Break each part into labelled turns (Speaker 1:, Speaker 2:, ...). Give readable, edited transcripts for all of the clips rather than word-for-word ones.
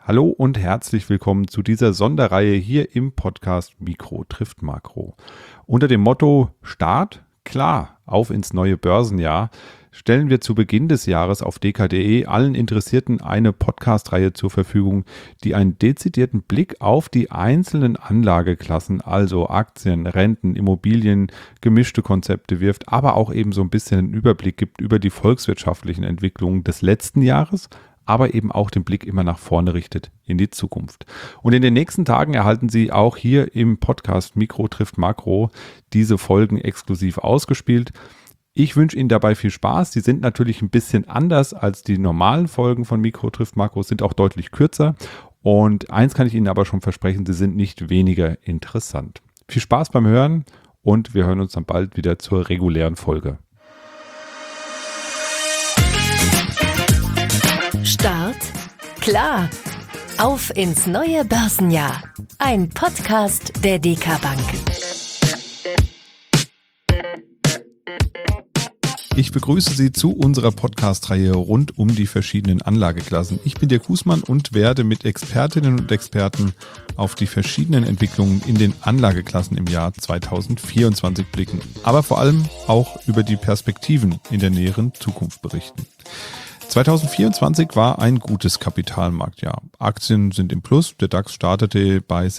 Speaker 1: Hallo und herzlich willkommen zu dieser Sonderreihe hier im Podcast Mikro trifft Makro. Unter dem Motto Start, klar, auf ins neue Börsenjahr stellen wir zu Beginn des Jahres auf dk.de allen Interessierten eine Podcast-Reihe zur Verfügung, die einen dezidierten Blick auf die einzelnen Anlageklassen, also Aktien, Renten, Immobilien, gemischte Konzepte wirft, aber auch eben so ein bisschen einen Überblick gibt über die volkswirtschaftlichen Entwicklungen des letzten Jahres, aber eben auch den Blick immer nach vorne richtet in die Zukunft. Und in den nächsten Tagen erhalten Sie auch hier im Podcast Mikro trifft Makro diese Folgen exklusiv ausgespielt. Ich wünsche Ihnen dabei viel Spaß. Die sind natürlich ein bisschen anders als die normalen Folgen von Mikro trifft Makro, sind auch deutlich kürzer. Und eins kann ich Ihnen aber schon versprechen, sie sind nicht weniger interessant. Viel Spaß beim Hören und wir hören uns dann bald wieder zur regulären Folge.
Speaker 2: Start, klar, auf ins neue Börsenjahr. Ein Podcast der DK Bank.
Speaker 1: Ich begrüße Sie zu unserer Podcast-Reihe rund um die verschiedenen Anlageklassen. Ich bin Dirk Husmann und werde mit Expertinnen und Experten auf die verschiedenen Entwicklungen in den Anlageklassen im Jahr 2024 blicken, aber vor allem auch über die Perspektiven in der näheren Zukunft berichten. 2024 war ein gutes Kapitalmarktjahr. Aktien sind im Plus. Der DAX startete bei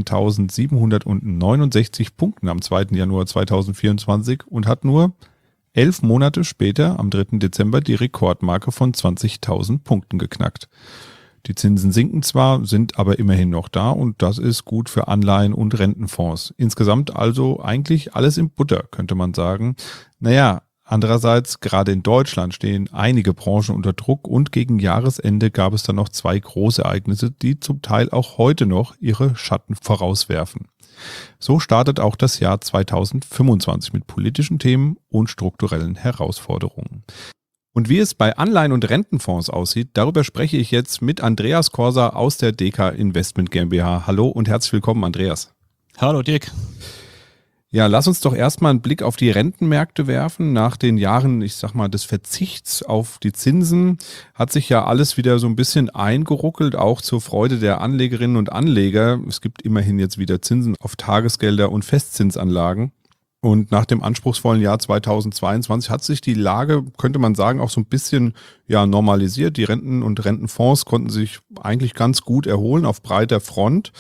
Speaker 1: 16.769 Punkten am 2. Januar 2024 und hat nur 11 Monate später, am 3. Dezember, die Rekordmarke von 20.000 Punkten geknackt. Die Zinsen sinken zwar, sind aber immerhin noch da und das ist gut für Anleihen und Rentenfonds. Insgesamt also eigentlich alles in Butter, könnte man sagen. Andererseits, gerade in Deutschland stehen einige Branchen unter Druck und gegen Jahresende gab es dann noch 2 Großereignisse, die zum Teil auch heute noch ihre Schatten vorauswerfen. So startet auch das Jahr 2025 mit politischen Themen und strukturellen Herausforderungen. Und wie es bei Anleihen- und Rentenfonds aussieht, darüber spreche ich jetzt mit Andreas Corsa aus der DK Investment GmbH. Hallo und herzlich willkommen, Andreas.
Speaker 3: Hallo Dirk.
Speaker 1: Ja, lass uns doch erstmal einen Blick auf die Rentenmärkte werfen. Nach den Jahren, des Verzichts auf die Zinsen hat sich ja alles wieder so ein bisschen eingeruckelt, auch zur Freude der Anlegerinnen und Anleger. Es gibt immerhin jetzt wieder Zinsen auf Tagesgelder und Festzinsanlagen. Und nach dem anspruchsvollen Jahr 2022 hat sich die Lage, könnte man sagen, auch so ein bisschen normalisiert. Die Renten und Rentenfonds konnten sich eigentlich ganz gut erholen auf breiter Front.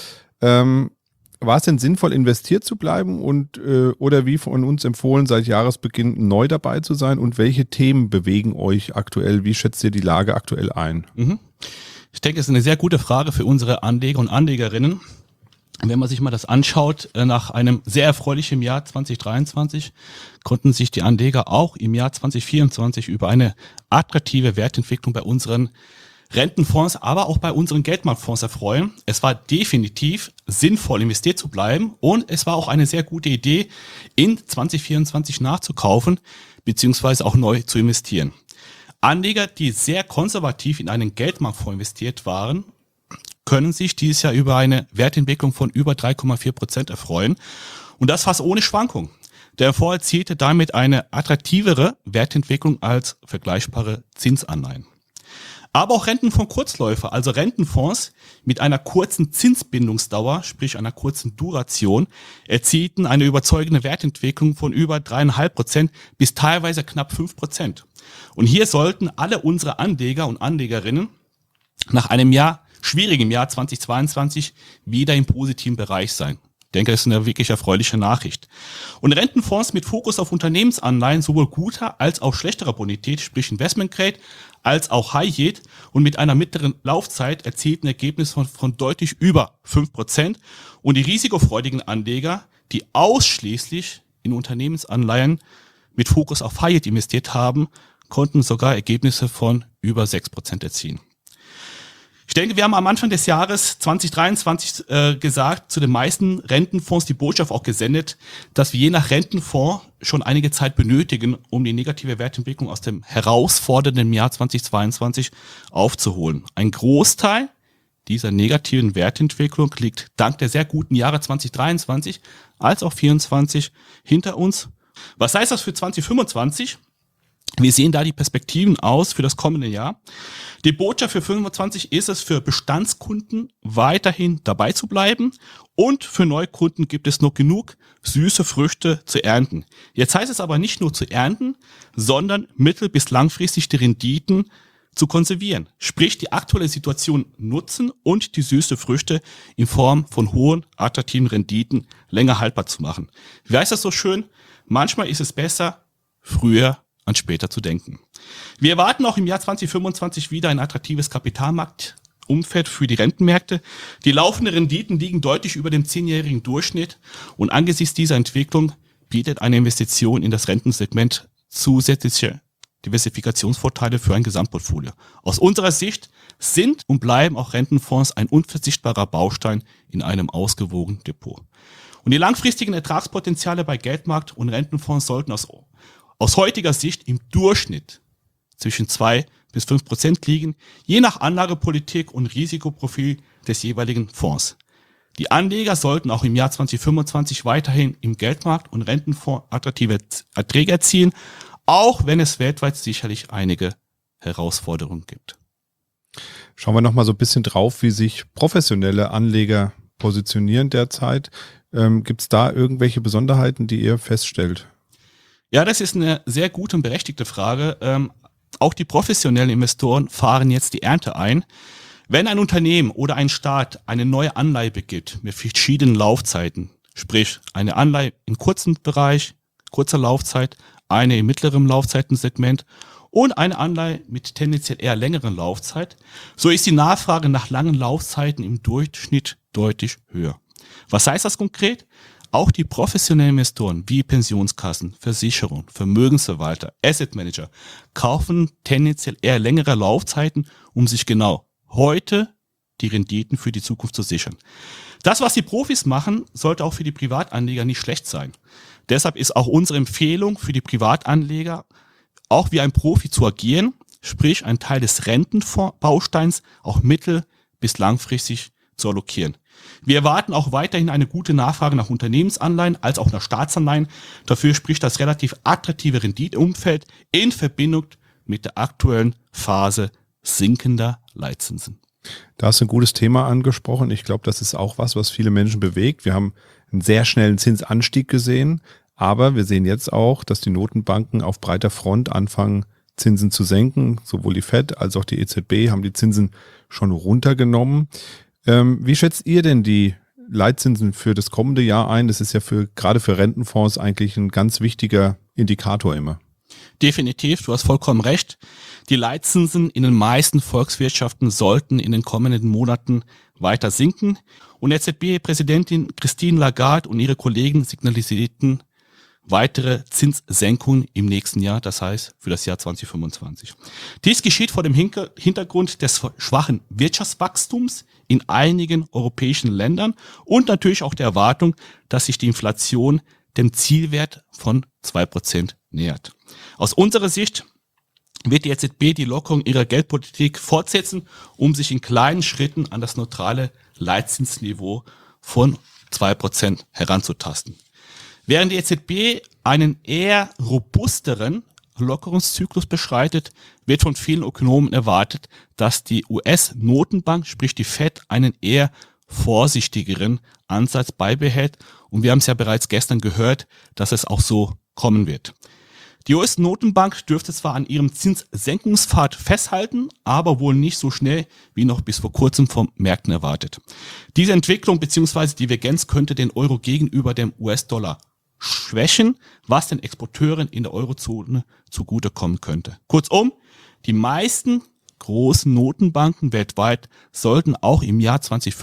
Speaker 1: War es denn sinnvoll, investiert zu bleiben oder wie von uns empfohlen, seit Jahresbeginn neu dabei zu sein? Und welche Themen bewegen euch aktuell? Wie schätzt ihr die Lage aktuell ein?
Speaker 3: Ich denke, es ist eine sehr gute Frage für unsere Anleger und Anlegerinnen. Wenn man sich mal das anschaut, nach einem sehr erfreulichen Jahr 2023 konnten sich die Anleger auch im Jahr 2024 über eine attraktive Wertentwicklung bei unseren Rentenfonds, aber auch bei unseren Geldmarktfonds erfreuen. Es war definitiv sinnvoll, investiert zu bleiben und es war auch eine sehr gute Idee, in 2024 nachzukaufen bzw. auch neu zu investieren. Anleger, die sehr konservativ in einen Geldmarktfonds investiert waren, können sich dieses Jahr über eine Wertentwicklung von über 3,4% erfreuen und das fast ohne Schwankung. Der Fonds erzielte damit eine attraktivere Wertentwicklung als vergleichbare Zinsanleihen. Aber auch Rentenfonds Kurzläufer, also Rentenfonds mit einer kurzen Zinsbindungsdauer, sprich einer kurzen Duration, erzielten eine überzeugende Wertentwicklung von über 3,5% bis teilweise knapp 5%. Und hier sollten alle unsere Anleger und Anlegerinnen nach einem schwierigen Jahr 2022 wieder im positiven Bereich sein. Ich denke, das ist eine wirklich erfreuliche Nachricht. Und Rentenfonds mit Fokus auf Unternehmensanleihen sowohl guter als auch schlechterer Bonität, sprich Investment Grade, als auch High Yield und mit einer mittleren Laufzeit erzielten Ergebnis von deutlich über 5%. Und die risikofreudigen Anleger, die ausschließlich in Unternehmensanleihen mit Fokus auf High Yield investiert haben, konnten sogar Ergebnisse von über 6% erzielen. Ich denke, wir haben am Anfang des Jahres 2023 gesagt, zu den meisten Rentenfonds die Botschaft auch gesendet, dass wir je nach Rentenfonds schon einige Zeit benötigen, um die negative Wertentwicklung aus dem herausfordernden Jahr 2022 aufzuholen. Ein Großteil dieser negativen Wertentwicklung liegt dank der sehr guten Jahre 2023 als auch 2024 hinter uns. Was heißt das für 2025? Wie sehen da die Perspektiven aus für das kommende Jahr? Die Botschaft für 25 ist es, für Bestandskunden weiterhin dabei zu bleiben, und für Neukunden gibt es noch genug süße Früchte zu ernten. Jetzt heißt es aber nicht nur zu ernten, sondern mittel- bis langfristig die Renditen zu konservieren. Sprich, die aktuelle Situation nutzen und die süße Früchte in Form von hohen, attraktiven Renditen länger haltbar zu machen. Wie heißt das so schön? Manchmal ist es besser, früher an später zu denken. Wir erwarten auch im Jahr 2025 wieder ein attraktives Kapitalmarktumfeld für die Rentenmärkte. Die laufenden Renditen liegen deutlich über dem 10-jährigen Durchschnitt, und angesichts dieser Entwicklung bietet eine Investition in das Rentensegment zusätzliche Diversifikationsvorteile für ein Gesamtportfolio. Aus unserer Sicht sind und bleiben auch Rentenfonds ein unverzichtbarer Baustein in einem ausgewogenen Depot. Und die langfristigen Ertragspotenziale bei Geldmarkt- und Rentenfonds sollten aus heutiger Sicht im Durchschnitt zwischen 2-5% liegen, je nach Anlagepolitik und Risikoprofil des jeweiligen Fonds. Die Anleger sollten auch im Jahr 2025 weiterhin im Geldmarkt- und Rentenfonds attraktive Erträge erzielen, auch wenn es weltweit sicherlich einige Herausforderungen gibt.
Speaker 1: Schauen wir nochmal so ein bisschen drauf, wie sich professionelle Anleger positionieren derzeit. Gibt es da irgendwelche Besonderheiten, die ihr feststellt?
Speaker 3: Ja, das ist eine sehr gute und berechtigte Frage. Auch die professionellen Investoren fahren jetzt die Ernte ein. Wenn ein Unternehmen oder ein Staat eine neue Anleihe begibt mit verschiedenen Laufzeiten, sprich eine Anleihe im kurzen Bereich, kurzer Laufzeit, eine im mittleren Laufzeitensegment und eine Anleihe mit tendenziell eher längeren Laufzeit, so ist die Nachfrage nach langen Laufzeiten im Durchschnitt deutlich höher. Was heißt das konkret? Auch die professionellen Investoren wie Pensionskassen, Versicherungen, Vermögensverwalter, Asset Manager kaufen tendenziell eher längere Laufzeiten, um sich genau heute die Renditen für die Zukunft zu sichern. Das, was die Profis machen, sollte auch für die Privatanleger nicht schlecht sein. Deshalb ist auch unsere Empfehlung für die Privatanleger, auch wie ein Profi zu agieren, sprich einen Teil des Rentenbausteins auch mittel- bis langfristig zu allokieren. Wir erwarten auch weiterhin eine gute Nachfrage nach Unternehmensanleihen als auch nach Staatsanleihen. Dafür spricht das relativ attraktive Renditeumfeld in Verbindung mit der aktuellen Phase sinkender Leitzinsen.
Speaker 1: Da hast du ein gutes Thema angesprochen. Ich glaube, das ist auch was viele Menschen bewegt. Wir haben einen sehr schnellen Zinsanstieg gesehen, aber wir sehen jetzt auch, dass die Notenbanken auf breiter Front anfangen, Zinsen zu senken. Sowohl die FED als auch die EZB haben die Zinsen schon runtergenommen. Wie schätzt ihr denn die Leitzinsen für das kommende Jahr ein? Das ist ja gerade für Rentenfonds eigentlich ein ganz wichtiger Indikator immer.
Speaker 3: Definitiv, du hast vollkommen recht. Die Leitzinsen in den meisten Volkswirtschaften sollten in den kommenden Monaten weiter sinken. Und EZB-Präsidentin Christine Lagarde und ihre Kollegen signalisierten weitere Zinssenkungen im nächsten Jahr, das heißt für das Jahr 2025. Dies geschieht vor dem Hintergrund des schwachen Wirtschaftswachstums in einigen europäischen Ländern und natürlich auch der Erwartung, dass sich die Inflation dem Zielwert von 2% nähert. Aus unserer Sicht wird die EZB die Lockerung ihrer Geldpolitik fortsetzen, um sich in kleinen Schritten an das neutrale Leitzinsniveau von 2% heranzutasten. Während die EZB einen eher robusteren Lockerungszyklus beschreitet, wird von vielen Ökonomen erwartet, dass die US-Notenbank, sprich die FED, einen eher vorsichtigeren Ansatz beibehält. Und wir haben es ja bereits gestern gehört, dass es auch so kommen wird. Die US-Notenbank dürfte zwar an ihrem Zinssenkungspfad festhalten, aber wohl nicht so schnell wie noch bis vor kurzem vom Märkten erwartet. Diese Entwicklung bzw. Divergenz könnte den Euro gegenüber dem US-Dollar schwächen, was den Exporteuren in der Eurozone zugutekommen könnte. Kurzum, die meisten großen Notenbanken weltweit sollten auch im Jahr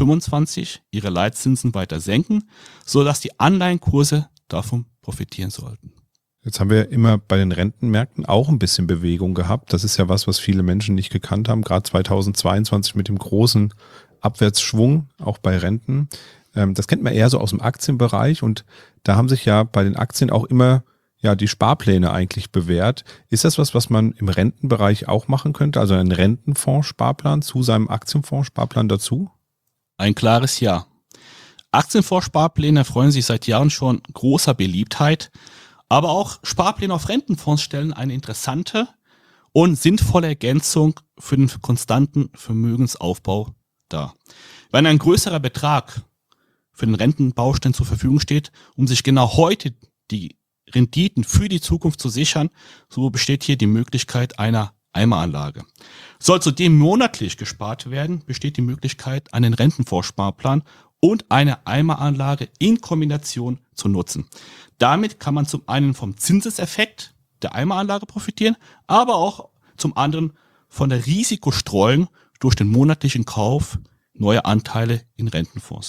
Speaker 3: 2025 ihre Leitzinsen weiter senken, sodass die Anleihenkurse davon profitieren sollten.
Speaker 1: Jetzt haben wir immer bei den Rentenmärkten auch ein bisschen Bewegung gehabt. Das ist ja was viele Menschen nicht gekannt haben, gerade 2022 mit dem großen Abwärtsschwung, auch bei Renten. Das kennt man eher so aus dem Aktienbereich und da haben sich ja bei den Aktien auch immer die Sparpläne eigentlich bewährt. Ist das was man im Rentenbereich auch machen könnte? Also einen Rentenfondssparplan zu seinem Aktienfondssparplan dazu?
Speaker 3: Ein klares Ja. Aktienfondssparpläne erfreuen sich seit Jahren schon großer Beliebtheit. Aber auch Sparpläne auf Rentenfonds stellen eine interessante und sinnvolle Ergänzung für den konstanten Vermögensaufbau dar. Wenn ein größerer Betrag für den Rentenbaustein zur Verfügung steht, um sich genau heute die Renditen für die Zukunft zu sichern, so besteht hier die Möglichkeit einer Eimeranlage. Soll zudem monatlich gespart werden, besteht die Möglichkeit, einen Rentenfondssparplan und eine Eimeranlage in Kombination zu nutzen. Damit kann man zum einen vom Zinseseffekt der Eimeranlage profitieren, aber auch zum anderen von der Risikostreuung durch den monatlichen Kauf neuer Anteile in Rentenfonds.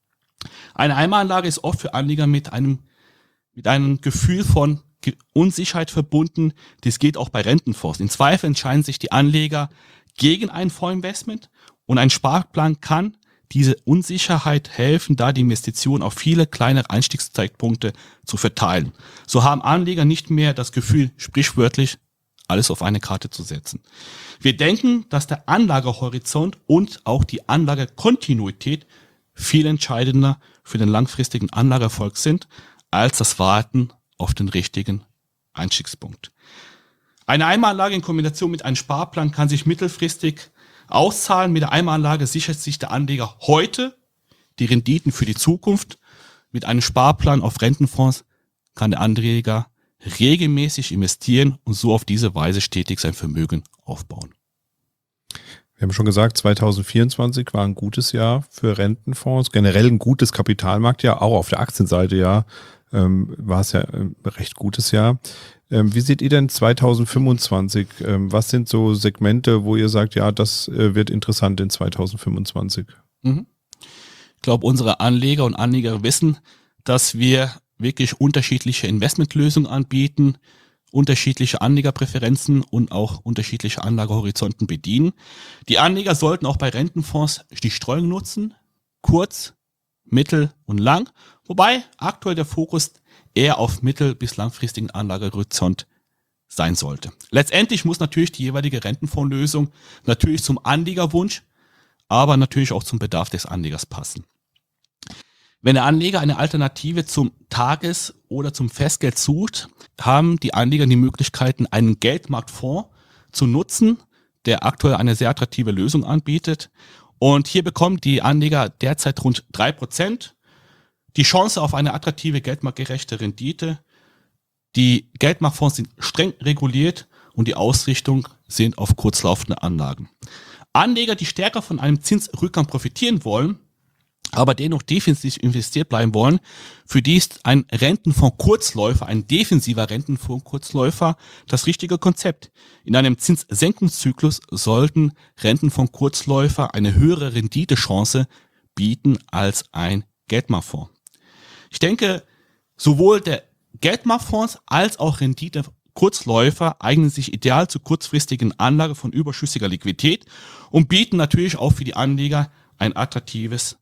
Speaker 3: Eine Eimeranlage ist oft für Anleger mit einem Gefühl von Unsicherheit verbunden. Dies geht auch bei Rentenfonds. Im Zweifel entscheiden sich die Anleger gegen ein Fondsinvestment und ein Sparplan kann diese Unsicherheit helfen, da die Investition auf viele kleinere Einstiegszeitpunkte zu verteilen. So haben Anleger nicht mehr das Gefühl, sprichwörtlich alles auf eine Karte zu setzen. Wir denken, dass der Anlagehorizont und auch die Anlagekontinuität viel entscheidender für den langfristigen Anlageerfolg sind, als das Warten auf den richtigen Einstiegspunkt. Eine Eimeranlage in Kombination mit einem Sparplan kann sich mittelfristig auszahlen. Mit der Eimeranlage sichert sich der Anleger heute die Renditen für die Zukunft. Mit einem Sparplan auf Rentenfonds kann der Anleger regelmäßig investieren und so auf diese Weise stetig sein Vermögen aufbauen.
Speaker 1: Wir haben schon gesagt, 2024 war ein gutes Jahr für Rentenfonds, generell ein gutes Kapitalmarktjahr, auch auf der Aktienseite war es ja ein recht gutes Jahr. Wie seht ihr denn 2025? Was sind so Segmente, wo ihr sagt, ja, das wird interessant in 2025?
Speaker 3: Ich glaube, unsere Anleger und Anleger wissen, dass wir wirklich unterschiedliche Investmentlösungen anbieten, unterschiedliche Anlegerpräferenzen und auch unterschiedliche Anlagehorizonten bedienen. Die Anleger sollten auch bei Rentenfonds die Streuung nutzen, kurz, mittel und lang, wobei aktuell der Fokus eher auf mittel- bis langfristigen Anlagehorizont sein sollte. Letztendlich muss natürlich die jeweilige Rentenfondslösung natürlich zum Anlegerwunsch, aber natürlich auch zum Bedarf des Anlegers passen. Wenn der Anleger eine Alternative zum Tages- oder zum Festgeld sucht, haben die Anleger die Möglichkeiten, einen Geldmarktfonds zu nutzen, der aktuell eine sehr attraktive Lösung anbietet. Und hier bekommen die Anleger derzeit rund 3%. Die Chance auf eine attraktive geldmarktgerechte Rendite. Die Geldmarktfonds sind streng reguliert und die Ausrichtung sind auf kurzlaufende Anlagen. Anleger, die stärker von einem Zinsrückgang profitieren wollen, aber dennoch defensiv investiert bleiben wollen, für die ist ein Rentenfonds-Kurzläufer, ein defensiver Rentenfonds-Kurzläufer das richtige Konzept. In einem Zinssenkungszyklus sollten Rentenfonds-Kurzläufer eine höhere Renditechance bieten als ein Geldmarktfonds. Ich denke, sowohl der Geldmarktfonds als auch Rendite-Kurzläufer eignen sich ideal zur kurzfristigen Anlage von überschüssiger Liquidität und bieten natürlich auch für die Anleger ein attraktives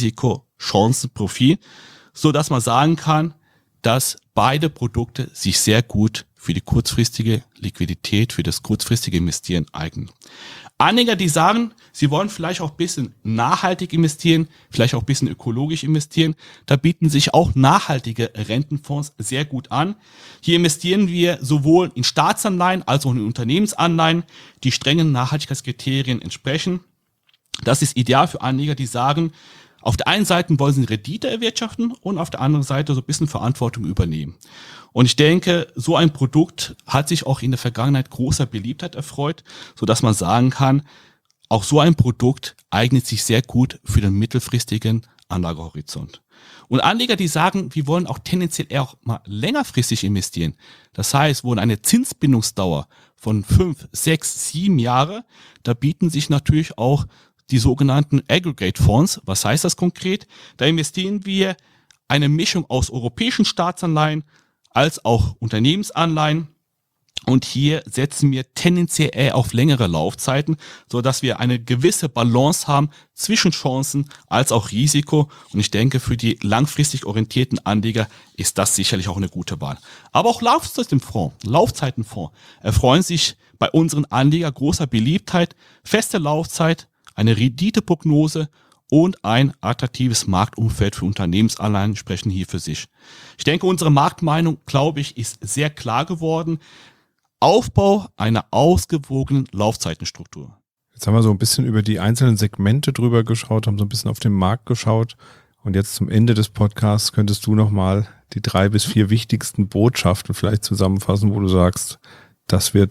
Speaker 3: Risiko-Chancen-Profil, so dass man sagen kann, dass beide Produkte sich sehr gut für die kurzfristige Liquidität, für das kurzfristige Investieren eignen. Anleger, die sagen, sie wollen vielleicht auch ein bisschen nachhaltig investieren, vielleicht auch ein bisschen ökologisch investieren, da bieten sich auch nachhaltige Rentenfonds sehr gut an. Hier investieren wir sowohl in Staatsanleihen als auch in Unternehmensanleihen, die strengen Nachhaltigkeitskriterien entsprechen. Das ist ideal für Anleger, die sagen, auf der einen Seite wollen sie eine Rendite erwirtschaften und auf der anderen Seite so ein bisschen Verantwortung übernehmen. Und ich denke, so ein Produkt hat sich auch in der Vergangenheit großer Beliebtheit erfreut, sodass man sagen kann, auch so ein Produkt eignet sich sehr gut für den mittelfristigen Anlagehorizont. Und Anleger, die sagen, wir wollen auch tendenziell eher auch mal längerfristig investieren. Das heißt, wo eine Zinsbindungsdauer von 5, 6, 7 Jahre, da bieten sich natürlich auch die sogenannten Aggregate-Fonds. Was heißt das konkret? Da investieren wir eine Mischung aus europäischen Staatsanleihen als auch Unternehmensanleihen. Und hier setzen wir tendenziell eher auf längere Laufzeiten, so dass wir eine gewisse Balance haben zwischen Chancen als auch Risiko. Und ich denke, für die langfristig orientierten Anleger ist das sicherlich auch eine gute Wahl. Aber auch Laufzeitenfonds erfreuen sich bei unseren Anlegern großer Beliebtheit. Feste Laufzeit, eine Renditeprognose und ein attraktives Marktumfeld für Unternehmensanleihen sprechen hier für sich. Ich denke, unsere Marktmeinung, glaube ich, ist sehr klar geworden. Aufbau einer ausgewogenen Laufzeitenstruktur.
Speaker 1: Jetzt haben wir so ein bisschen über die einzelnen Segmente drüber geschaut, haben so ein bisschen auf den Markt geschaut. Und jetzt zum Ende des Podcasts könntest du nochmal die 3 bis 4 wichtigsten Botschaften vielleicht zusammenfassen, wo du sagst, das wird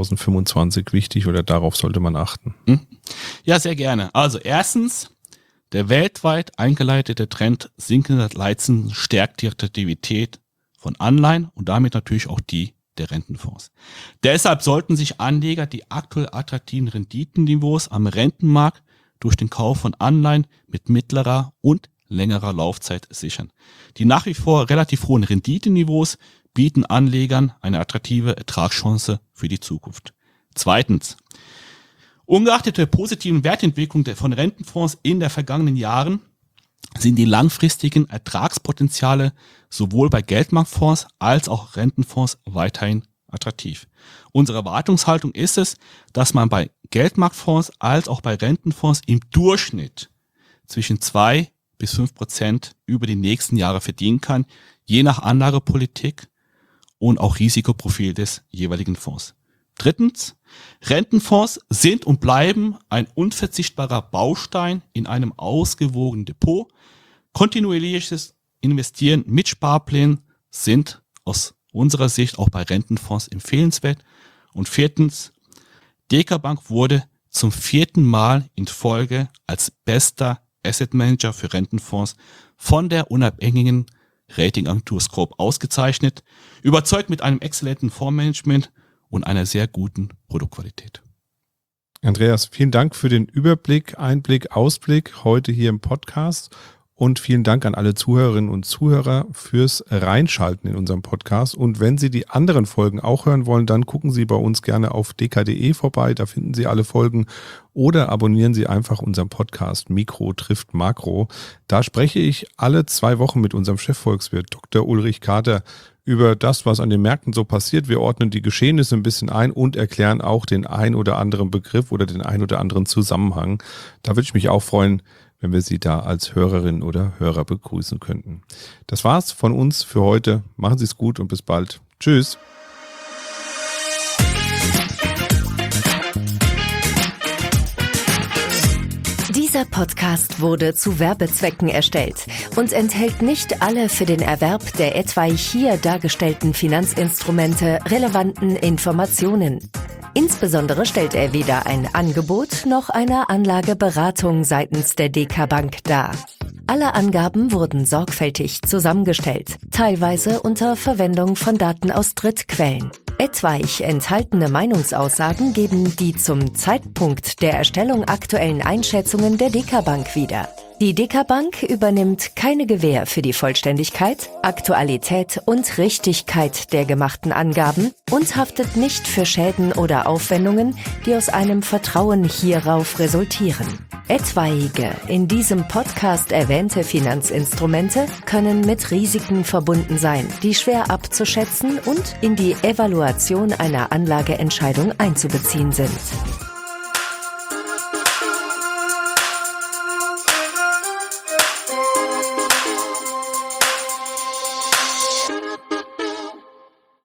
Speaker 1: 2025 wichtig oder darauf sollte man achten.
Speaker 3: Ja, sehr gerne. Also erstens, der weltweit eingeleitete Trend sinkender Leitzinsen stärkt die Attraktivität von Anleihen und damit natürlich auch die der Rentenfonds. Deshalb sollten sich Anleger die aktuell attraktiven Renditenniveaus am Rentenmarkt durch den Kauf von Anleihen mit mittlerer und längerer Laufzeit sichern. Die nach wie vor relativ hohen Renditeniveaus bieten Anlegern eine attraktive Ertragschance für die Zukunft. Zweitens, ungeachtet der positiven Wertentwicklung von Rentenfonds in den vergangenen Jahren sind die langfristigen Ertragspotenziale sowohl bei Geldmarktfonds als auch Rentenfonds weiterhin attraktiv. Unsere Erwartungshaltung ist es, dass man bei Geldmarktfonds als auch bei Rentenfonds im Durchschnitt zwischen 2 bis 5% über die nächsten Jahre verdienen kann, je nach Anlagepolitik und auch Risikoprofil des jeweiligen Fonds. Drittens, Rentenfonds sind und bleiben ein unverzichtbarer Baustein in einem ausgewogenen Depot. Kontinuierliches Investieren mit Sparplänen sind aus unserer Sicht auch bei Rentenfonds empfehlenswert. Und viertens, DK-Bank wurde zum 4. Mal in Folge als bester Asset Manager für Rentenfonds von der unabhängigen Ratingagentur Scope ausgezeichnet, überzeugt mit einem exzellenten Fondsmanagement und einer sehr guten Produktqualität.
Speaker 1: Andreas, vielen Dank für den Überblick, Einblick, Ausblick heute hier im Podcast und vielen Dank an alle Zuhörerinnen und Zuhörer fürs Reinschalten in unserem Podcast. Und wenn Sie die anderen Folgen auch hören wollen, dann gucken Sie bei uns gerne auf dk.de vorbei, da finden Sie alle Folgen, oder abonnieren Sie einfach unseren Podcast Mikro trifft Makro. Da spreche ich alle 2 Wochen mit unserem Chefvolkswirt Dr. Ulrich Kater über das, was an den Märkten so passiert. Wir ordnen die Geschehnisse ein bisschen ein und erklären auch den ein oder anderen Begriff oder den ein oder anderen Zusammenhang. Da würde ich mich auch freuen, wenn wir Sie da als Hörerinnen oder Hörer begrüßen könnten. Das war's von uns für heute. Machen Sie es gut und bis bald. Tschüss.
Speaker 2: Dieser Podcast wurde zu Werbezwecken erstellt und enthält nicht alle für den Erwerb der etwaig hier dargestellten Finanzinstrumente relevanten Informationen. Insbesondere stellt er weder ein Angebot noch eine Anlageberatung seitens der DK-Bank dar. Alle Angaben wurden sorgfältig zusammengestellt, teilweise unter Verwendung von Daten aus Drittquellen. Etwaig enthaltene Meinungsaussagen geben die zum Zeitpunkt der Erstellung aktuellen Einschätzungen der DK-Bank wieder. Die DK-Bank übernimmt keine Gewähr für die Vollständigkeit, Aktualität und Richtigkeit der gemachten Angaben und haftet nicht für Schäden oder Aufwendungen, die aus einem Vertrauen hierauf resultieren. Etwaige in diesem Podcast erwähnte Finanzinstrumente können mit Risiken verbunden sein, die schwer abzuschätzen und in die Evaluation einer Anlageentscheidung einzubeziehen sind.